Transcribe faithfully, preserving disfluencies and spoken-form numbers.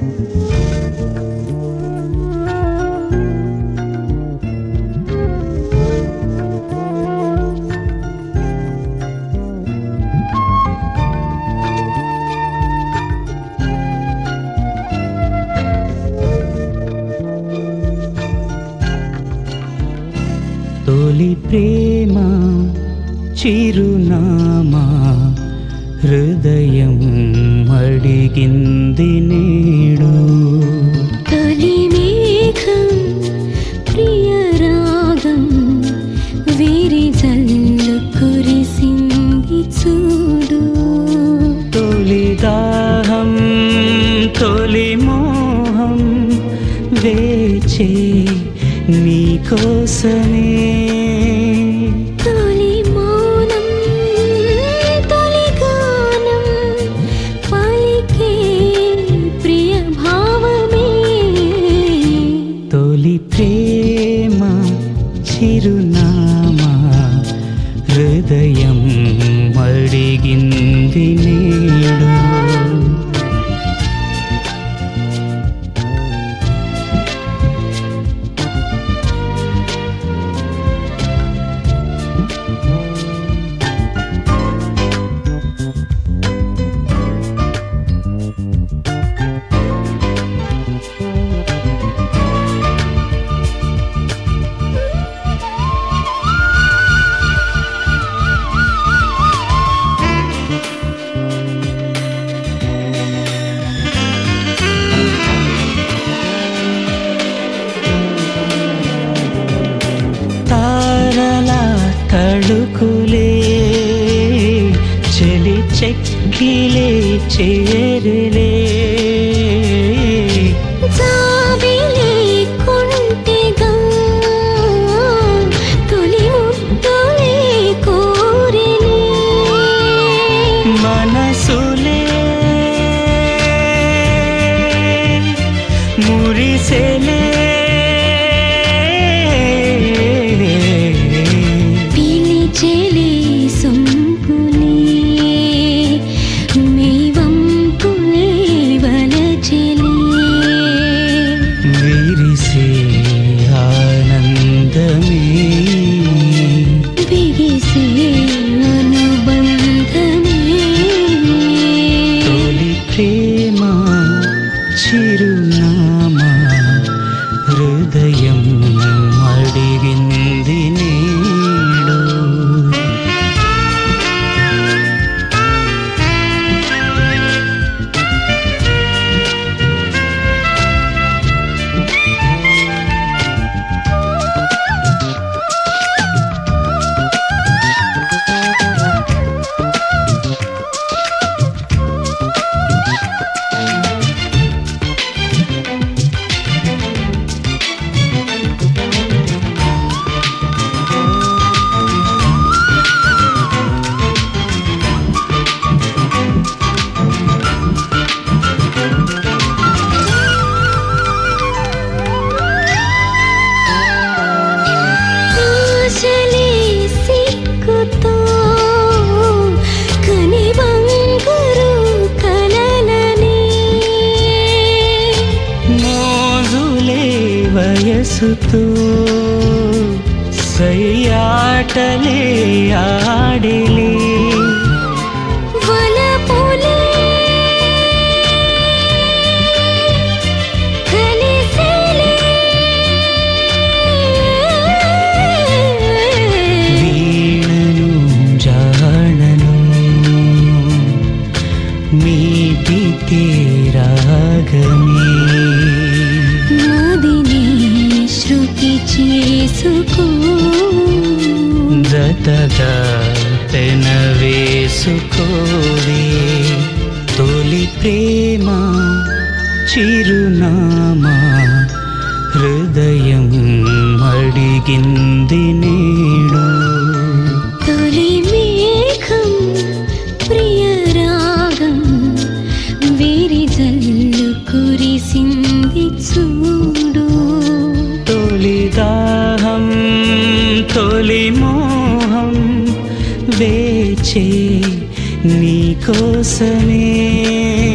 తొలి ప్రేమ చిరునామా హృదయం అడిగింది నేడు. తొలి మేఘం ప్రియ రాగం విరిజల్లు కురిసింది చూడు. తొలి దాహం తొలి మోహం వేచే నీ కోసమే. తొలి మౌనం తొలి గానం పలికే ప్రియ భావమే. తొలి ప్రేమ చిరునామా హృదయం అడిగింది నేడు. తళుకులే చెలి చెక్కిలే చేరలే. జాబిలే కొంటెగా తొలి ముద్దులే కోరిలే. మనసులే మురిసెలే. పిలిచెలే సొంపులే మేవంపులే వలచెలే. విరిసే ఆనందమే బిగిసే అనుబంధమే. తొలి ప్రేమ చిరునామా హృదయం అడిగింది నేడు. వయసుతో సయ్యాటలే ఆడలే. వలపులే కలిసెలే. వీణను జానను మీటితే రాగమే. శృతి చేసుకో జతగా పెన వేసుకోవే. తొలి ప్రేమ చిరునామా హృదయం అడిగింది నేడు. తొలి మేఘం ప్రియ రాగం విరిజల్లు కురిసింది చూడు. తొలి దాహం తొలి మోహం వేచే నీ కోసమే.